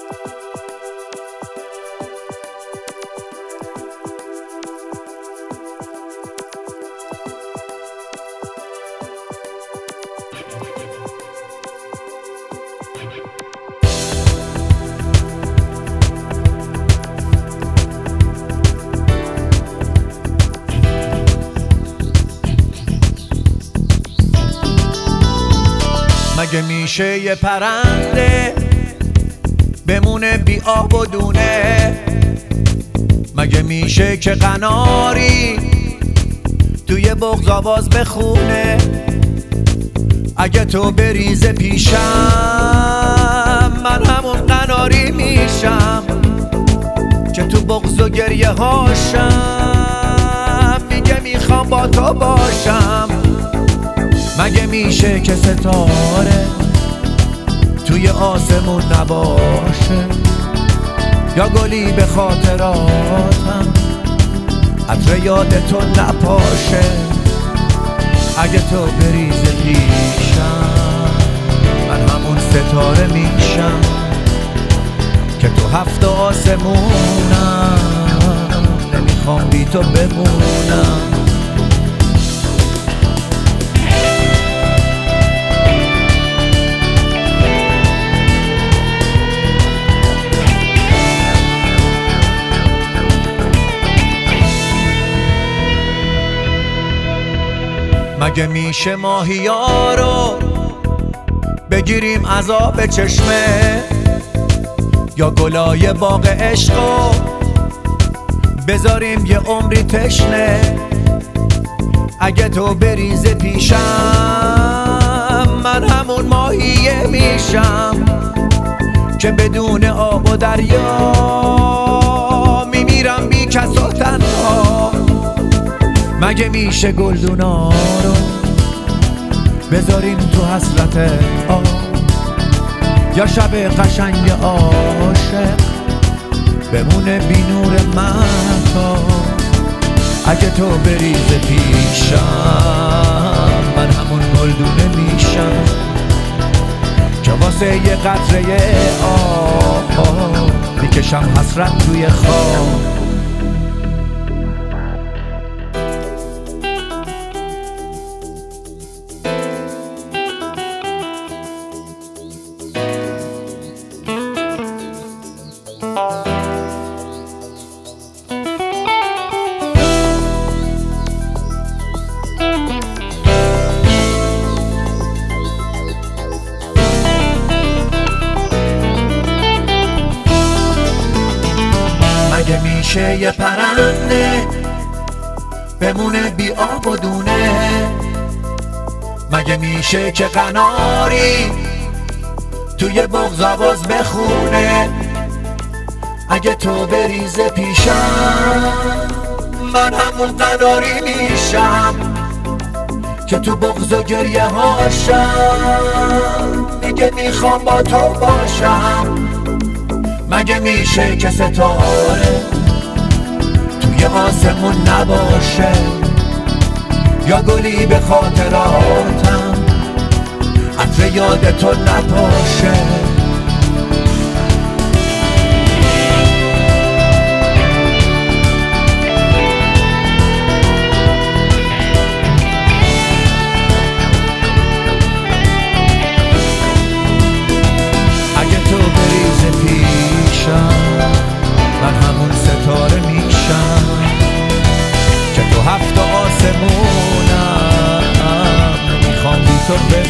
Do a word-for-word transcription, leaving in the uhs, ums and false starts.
مگه میشه یه پرنده بمونه بی آب و دونه؟ مگه میشه که قناری توی بغض آواز بخونه؟ اگه تو بریز پیشم من همون قناری میشم که تو بغض و گریه هاشم میگه میخوام با تو باشم. مگه میشه که ستاره توی آسمون نباشه یا گلی به خاطراتم عطر یاد تو نپاشه؟ اگه تو بریز پیشم من همون ستاره میشم که تو هفت آسمونم نمیخوام بی تو بمونم. مگه میشه ماهیا رو بگیریم از آب چشمه یا گلای باغ عشقو بذاریم یه عمری تشنه؟ اگه تو بریز پیشم من همون ماهیه میشم که بدون آب و دریا میمیرم بی کس و تنها. مگه میشه گلدونا رو بذاریم تو حسرت آب یا شب قشنگ عاشق بمونه بی نور مهتاب؟ اگه تو بریز پیشم من همون گلدونه میشم که واسه یه قطره آب میکشم حسرت توی خواب. مگه میشه یه پرنده بمونه بی آب و دونه؟ مگه میشه که قناری توی بغض آواز بخونه؟ اگه تو بریز پیشم من همون قناری میشم که تو بغض و گریه هاشم میگه میخوام با تو باشم. مگه میشه که ستاره توی آسمون نباشه یا گلی به خاطراتم عطر یاد تو نپاشه؟ من همون ستاره میشم که تو هفت آسمونم میخوام بی تو